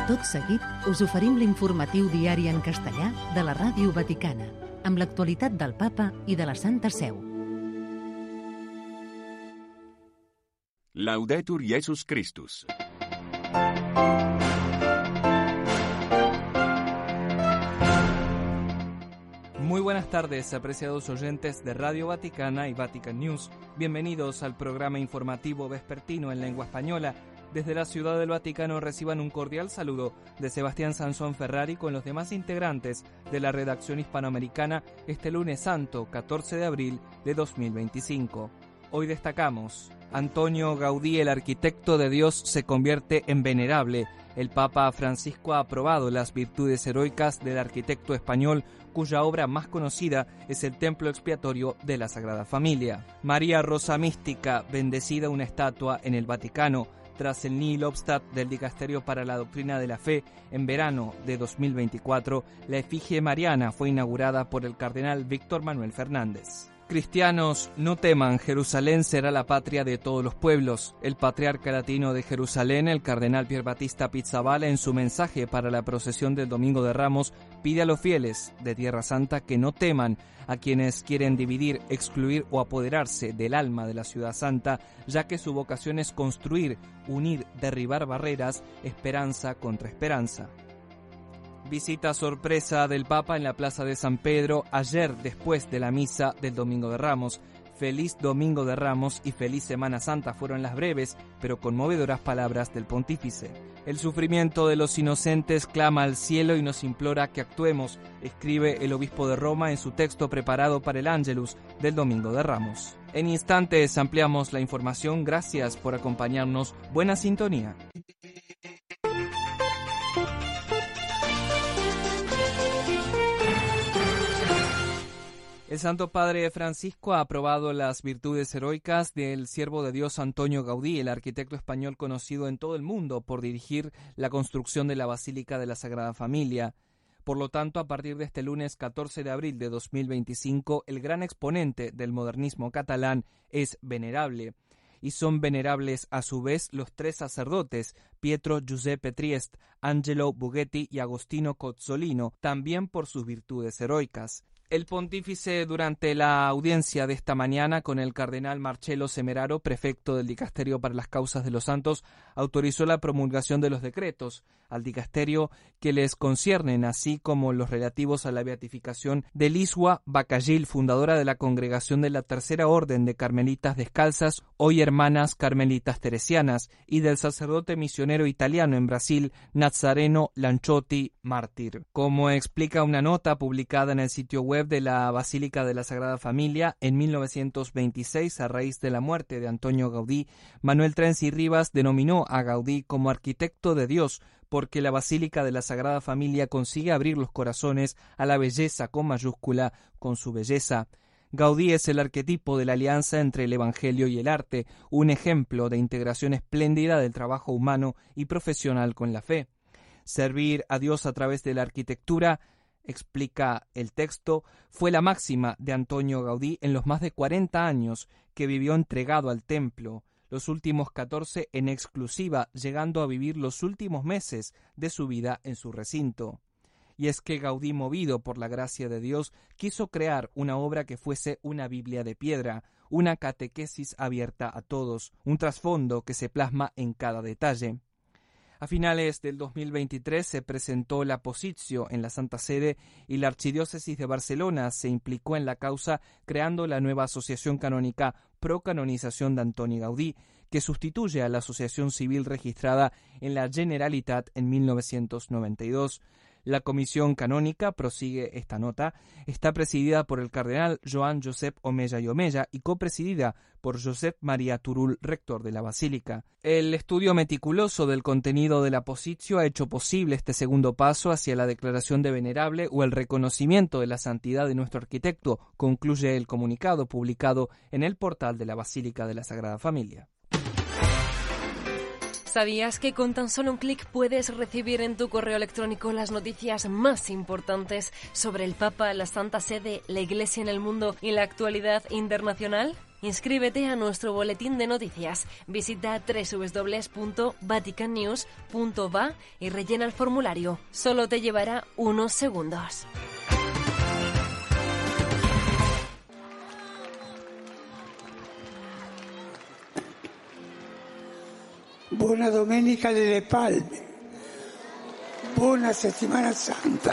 Tot seguit, us oferim l'informatiu diari en castellà de la Ràdio Vaticana, amb l'actualitat del Papa i de la Santa Seu. Laudetur Jesus Christus. Muy buenas tardes, apreciados oyentes de Radio Vaticana y Vatican News. Bienvenidos al programa informativo vespertino en lengua española. Desde la Ciudad del Vaticano reciban un cordial saludo de Sebastián Sansón Ferrari con los demás integrantes de la redacción hispanoamericana este lunes santo, 14 de abril de 2025. Hoy destacamos: Antonio Gaudí, el arquitecto de Dios, se convierte en venerable. El Papa Francisco ha aprobado las virtudes heroicas del arquitecto español, cuya obra más conocida es el Templo Expiatorio de la Sagrada Familia. María Rosa Mística, bendecida una estatua en el Vaticano. Tras el Nihil Obstat del Dicasterio para la Doctrina de la Fe, en verano de 2024, la efigie mariana fue inaugurada por el cardenal Víctor Manuel Fernández. Cristianos, no teman, Jerusalén será la patria de todos los pueblos. El patriarca latino de Jerusalén, el cardenal Pierbattista Pizzaballa, en su mensaje para la procesión del Domingo de Ramos, pide a los fieles de Tierra Santa que no teman a quienes quieren dividir, excluir o apoderarse del alma de la ciudad santa, ya que su vocación es construir, unir, derribar barreras, esperanza contra esperanza. Visita sorpresa del Papa en la Plaza de San Pedro ayer después de la misa del Domingo de Ramos. Feliz Domingo de Ramos y feliz Semana Santa fueron las breves pero conmovedoras palabras del pontífice. El sufrimiento de los inocentes clama al cielo y nos implora que actuemos, escribe el obispo de Roma en su texto preparado para el Ángelus del Domingo de Ramos. En instantes ampliamos la información. Gracias por acompañarnos. Buena sintonía. El Santo Padre Francisco ha aprobado las virtudes heroicas del siervo de Dios Antonio Gaudí, el arquitecto español conocido en todo el mundo por dirigir la construcción de la Basílica de la Sagrada Familia. Por lo tanto, a partir de este lunes 14 de abril de 2025, el gran exponente del modernismo catalán es venerable. Y son venerables a su vez los tres sacerdotes, Pietro Giuseppe Triest, Angelo Bughetti y Agostino Cozzolino, también por sus virtudes heroicas. El pontífice, durante la audiencia de esta mañana con el cardenal Marcello Semeraro, prefecto del Dicasterio para las Causas de los Santos, autorizó la promulgación de los decretos al dicasterio que les conciernen, así como los relativos a la beatificación de Lisua Bacallil, fundadora de la Congregación de la Tercera Orden de Carmelitas Descalzas, hoy Hermanas Carmelitas Teresianas, y del sacerdote misionero italiano en Brasil, Nazareno Lanchotti, mártir. Como explica una nota publicada en el sitio web de la Basílica de la Sagrada Familia, en 1926, a raíz de la muerte de Antonio Gaudí, Manuel Trenzi Rivas denominó a Gaudí como arquitecto de Dios, porque la Basílica de la Sagrada Familia consigue abrir los corazones a la belleza con mayúscula con su belleza. Gaudí es el arquetipo de la alianza entre el Evangelio y el arte, un ejemplo de integración espléndida del trabajo humano y profesional con la fe. Servir a Dios a través de la arquitectura, explica el texto, fue la máxima de Antonio Gaudí en los más de 40 años que vivió entregado al templo, los últimos 14 en exclusiva, llegando a vivir los últimos meses de su vida en su recinto. Y es que Gaudí, movido por la gracia de Dios, quiso crear una obra que fuese una Biblia de piedra, una catequesis abierta a todos, un trasfondo que se plasma en cada detalle. A finales del 2023 se presentó la Positio en la Santa Sede y la Archidiócesis de Barcelona se implicó en la causa creando la nueva Asociación Canónica Pro Canonización de Antoni Gaudí, que sustituye a la asociación civil registrada en la Generalitat en 1992. La comisión canónica, prosigue esta nota, está presidida por el cardenal Joan Josep Omeya y Omeya y copresidida por Josep María Turull, rector de la Basílica. El estudio meticuloso del contenido de la Positio ha hecho posible este segundo paso hacia la declaración de venerable o el reconocimiento de la santidad de nuestro arquitecto, concluye el comunicado publicado en el portal de la Basílica de la Sagrada Familia. ¿Sabías que con tan solo un clic puedes recibir en tu correo electrónico las noticias más importantes sobre el Papa, la Santa Sede, la Iglesia en el mundo y la actualidad internacional? Inscríbete a nuestro boletín de noticias. Visita www.vaticannews.va y rellena el formulario. Solo te llevará unos segundos. Buona Domenica delle Palme. Buona Settimana Santa.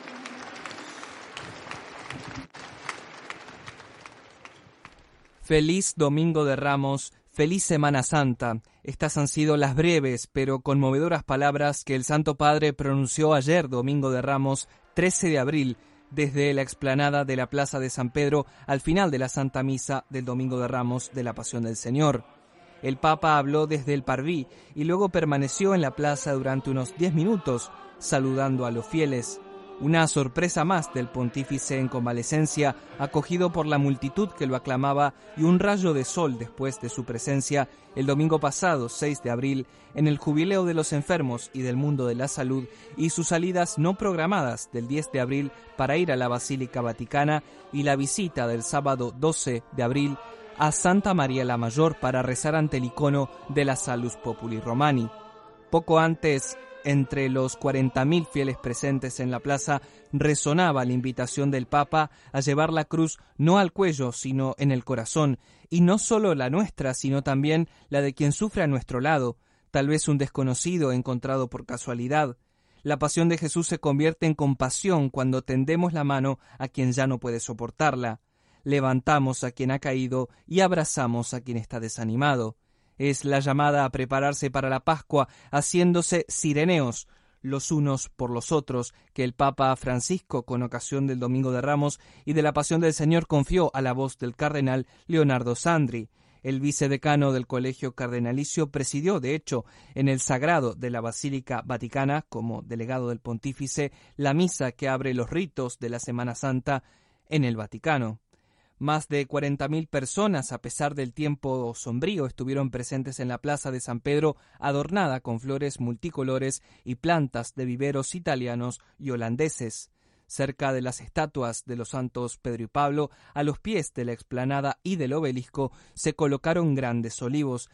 Feliz Domingo de Ramos, feliz Semana Santa. Estas han sido las breves pero conmovedoras palabras que el Santo Padre pronunció ayer, Domingo de Ramos, 13 de abril, desde la explanada de la Plaza de San Pedro al final de la Santa Misa del Domingo de Ramos de la Pasión del Señor. El Papa habló desde el Parvis y luego permaneció en la plaza durante unos 10 minutos, saludando a los fieles. Una sorpresa más del pontífice en convalecencia, acogido por la multitud que lo aclamaba, y un rayo de sol después de su presencia el domingo pasado, 6 de abril, en el Jubileo de los Enfermos y del Mundo de la Salud, y sus salidas no programadas del 10 de abril para ir a la Basílica Vaticana y la visita del sábado 12 de abril a Santa María la Mayor para rezar ante el icono de la Salus Populi Romani. Poco antes, entre los 40.000 fieles presentes en la plaza, resonaba la invitación del Papa a llevar la cruz no al cuello, sino en el corazón, y no solo la nuestra, sino también la de quien sufre a nuestro lado, tal vez un desconocido encontrado por casualidad. La pasión de Jesús se convierte en compasión cuando tendemos la mano a quien ya no puede soportarla. Levantamos a quien ha caído y abrazamos a quien está desanimado. Es la llamada a prepararse para la Pascua, haciéndose sireneos los unos por los otros, que el Papa Francisco, con ocasión del Domingo de Ramos y de la Pasión del Señor, confió a la voz del cardenal Leonardo Sandri. El vicedecano del Colegio Cardenalicio presidió, de hecho, en el sagrado de la Basílica Vaticana, como delegado del pontífice, la misa que abre los ritos de la Semana Santa en el Vaticano. Más de 40.000 personas, a pesar del tiempo sombrío, estuvieron presentes en la Plaza de San Pedro, adornada con flores multicolores y plantas de viveros italianos y holandeses. Cerca de las estatuas de los santos Pedro y Pablo, a los pies de la explanada y del obelisco, se colocaron grandes olivos.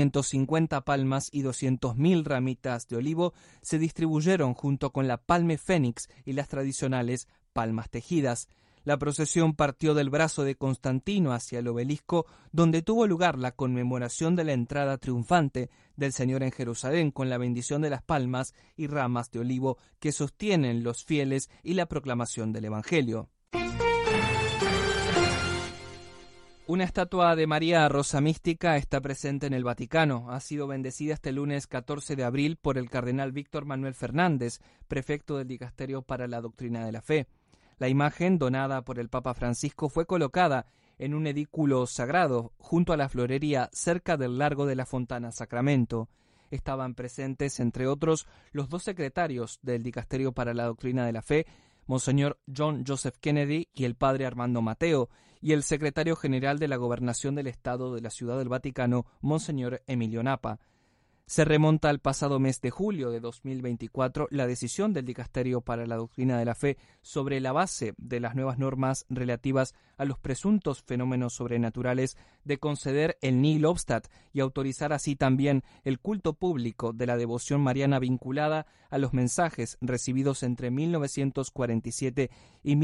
150 palmas y 200.000 ramitas de olivo se distribuyeron junto con la palme fénix y las tradicionales palmas tejidas. La procesión partió del brazo de Constantino hacia el obelisco, donde tuvo lugar la conmemoración de la entrada triunfante del Señor en Jerusalén, con la bendición de las palmas y ramas de olivo que sostienen los fieles y la proclamación del Evangelio. Una estatua de María Rosa Mística está presente en el Vaticano. Ha sido bendecida este lunes 14 de abril por el cardenal Víctor Manuel Fernández, prefecto del Dicasterio para la Doctrina de la Fe. La imagen, donada por el Papa Francisco, fue colocada en un edículo sagrado junto a la florería cerca del Largo de la Fontana Sacramento. Estaban presentes, entre otros, los dos secretarios del Dicasterio para la Doctrina de la Fe, Monseñor John Joseph Kennedy y el padre Armando Mateo, y el secretario general de la Gobernación del Estado de la Ciudad del Vaticano, Monseñor Emilio Napa. Se remonta al pasado mes de julio de 2024 la decisión del Dicasterio para la Doctrina de la Fe sobre la base de las nuevas normas relativas a los presuntos fenómenos sobrenaturales de conceder el nihil obstat y autorizar así también el culto público de la devoción mariana vinculada a los mensajes recibidos entre 1947 y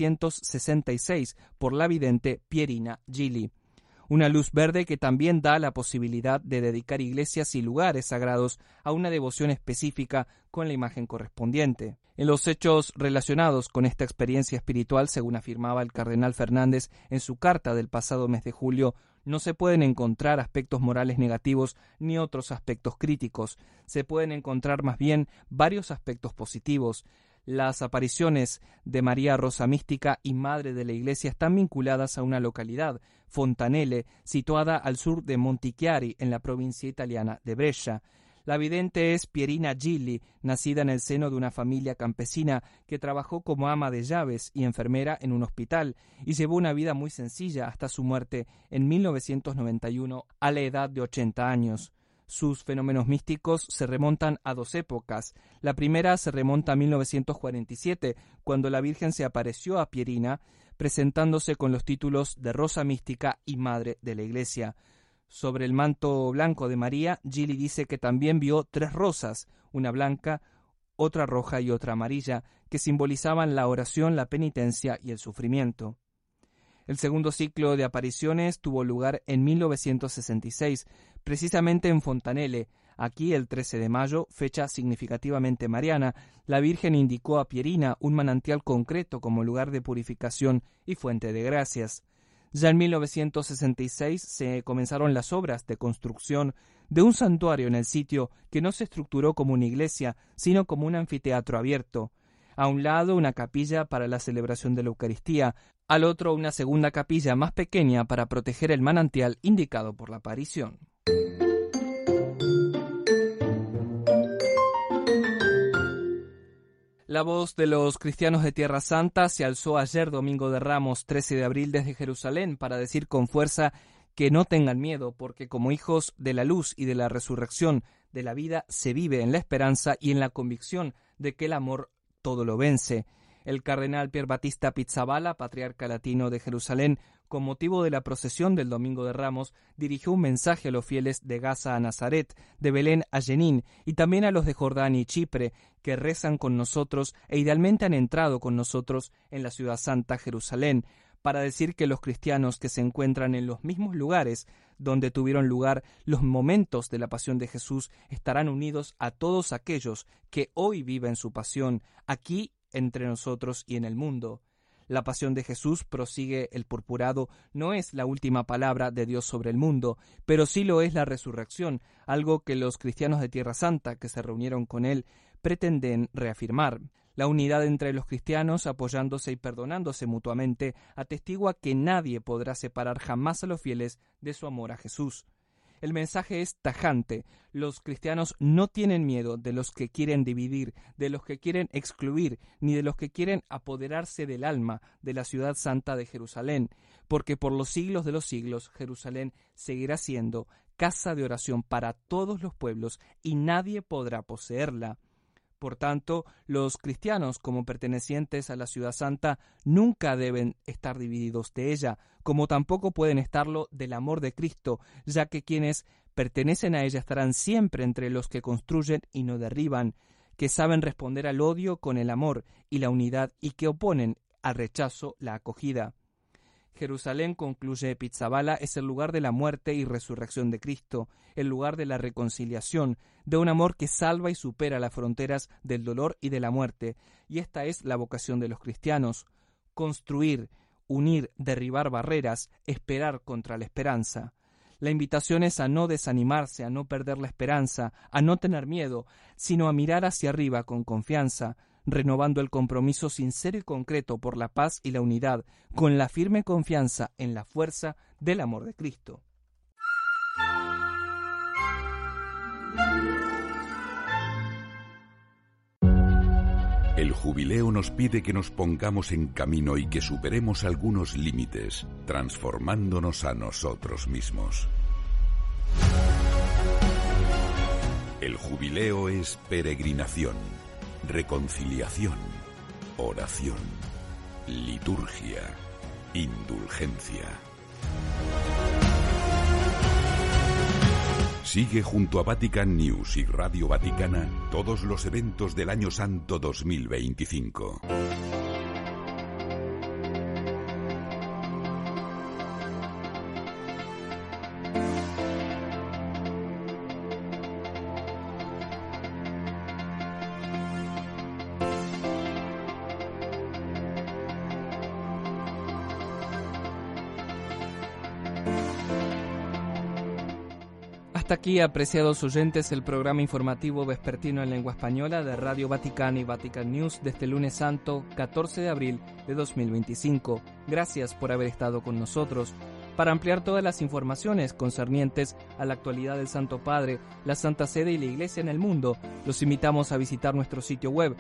1966 por la vidente Pierina Gili. Una luz verde que también da la posibilidad de dedicar iglesias y lugares sagrados a una devoción específica con la imagen correspondiente. En los hechos relacionados con esta experiencia espiritual, según afirmaba el cardenal Fernández en su carta del pasado mes de julio, no se pueden encontrar aspectos morales negativos ni otros aspectos críticos. Se pueden encontrar más bien varios aspectos positivos. Las apariciones de María Rosa Mística y Madre de la Iglesia están vinculadas a una localidad, Fontanelle, situada al sur de Montichiari, en la provincia italiana de Brescia. La vidente es Pierina Gili, nacida en el seno de una familia campesina que trabajó como ama de llaves y enfermera en un hospital y llevó una vida muy sencilla hasta su muerte en 1991 a la edad de 80 años. Sus fenómenos místicos se remontan a dos épocas. La primera se remonta a 1947, cuando la Virgen se apareció a Pierina presentándose con los títulos de Rosa Mística y Madre de la Iglesia. Sobre el manto blanco de María, Gili dice que también vio 3 rosas, una blanca, otra roja y otra amarilla, que simbolizaban la oración, la penitencia y el sufrimiento. El segundo ciclo de apariciones tuvo lugar en 1966, precisamente en Fontanelle. Aquí, el 13 de mayo, fecha significativamente mariana, la Virgen indicó a Pierina un manantial concreto como lugar de purificación y fuente de gracias. Ya en 1966 se comenzaron las obras de construcción de un santuario en el sitio que no se estructuró como una iglesia, sino como un anfiteatro abierto. A un lado una capilla para la celebración de la Eucaristía, al otro una segunda capilla más pequeña para proteger el manantial indicado por la aparición. La voz de los cristianos de Tierra Santa se alzó ayer, domingo de Ramos, 13 de abril, desde Jerusalén, para decir con fuerza que no tengan miedo, porque como hijos de la luz y de la resurrección de la vida se vive en la esperanza y en la convicción de que el amor todo lo vence. El cardenal Pier Battista Pizzaballa, patriarca latino de Jerusalén, con motivo de la procesión del Domingo de Ramos, dirigió un mensaje a los fieles de Gaza a Nazaret, de Belén a Jenín y también a los de Jordania y Chipre, que rezan con nosotros e idealmente han entrado con nosotros en la ciudad santa Jerusalén, para decir que los cristianos que se encuentran en los mismos lugares donde tuvieron lugar los momentos de la pasión de Jesús estarán unidos a todos aquellos que hoy viven su pasión aquí entre nosotros y en el mundo. La pasión de Jesús, prosigue el purpurado, no es la última palabra de Dios sobre el mundo, pero sí lo es la resurrección, algo que los cristianos de Tierra Santa que se reunieron con él pretenden reafirmar. La unidad entre los cristianos, apoyándose y perdonándose mutuamente, atestigua que nadie podrá separar jamás a los fieles de su amor a Jesús. El mensaje es tajante. Los cristianos no tienen miedo de los que quieren dividir, de los que quieren excluir, ni de los que quieren apoderarse del alma de la ciudad santa de Jerusalén, porque por los siglos de los siglos Jerusalén seguirá siendo casa de oración para todos los pueblos y nadie podrá poseerla. Por tanto, los cristianos, como pertenecientes a la ciudad santa, nunca deben estar divididos de ella, como tampoco pueden estarlo del amor de Cristo, ya que quienes pertenecen a ella estarán siempre entre los que construyen y no derriban, que saben responder al odio con el amor y la unidad y que oponen al rechazo la acogida. Jerusalén, concluye Pizzaballa, es el lugar de la muerte y resurrección de Cristo, el lugar de la reconciliación, de un amor que salva y supera las fronteras del dolor y de la muerte, y esta es la vocación de los cristianos: construir, unir, derribar barreras, esperar contra la esperanza. La invitación es a no desanimarse, a no perder la esperanza, a no tener miedo, sino a mirar hacia arriba con confianza, renovando el compromiso sincero y concreto por la paz y la unidad, con la firme confianza en la fuerza del amor de Cristo. El jubileo nos pide que nos pongamos en camino y que superemos algunos límites, transformándonos a nosotros mismos. El jubileo es peregrinación, reconciliación, oración, liturgia, indulgencia. Sigue junto a Vatican News y Radio Vaticana todos los eventos del Año Santo 2025. Hasta aquí, apreciados oyentes, el programa informativo vespertino en lengua española de Radio Vaticana y Vatican News de este lunes santo 14 de abril de 2025. Gracias por haber estado con nosotros. Para ampliar todas las informaciones concernientes a la actualidad del Santo Padre, la Santa Sede y la Iglesia en el mundo, los invitamos a visitar nuestro sitio web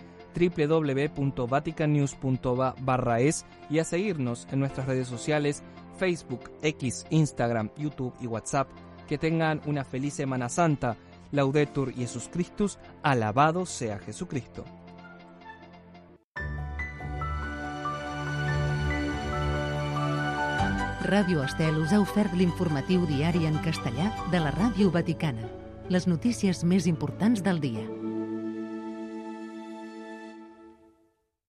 www.vaticannews.va/es y a seguirnos en nuestras redes sociales Facebook, X, Instagram, YouTube y WhatsApp. Que tengan una feliz Semana Santa. Laudetur Jesus Christus, alabado sea Jesucristo. Ràdio Estel us ha ofert l'informatiu diari en castellà de la Ràdio Vaticana. Les notícies més importants del dia.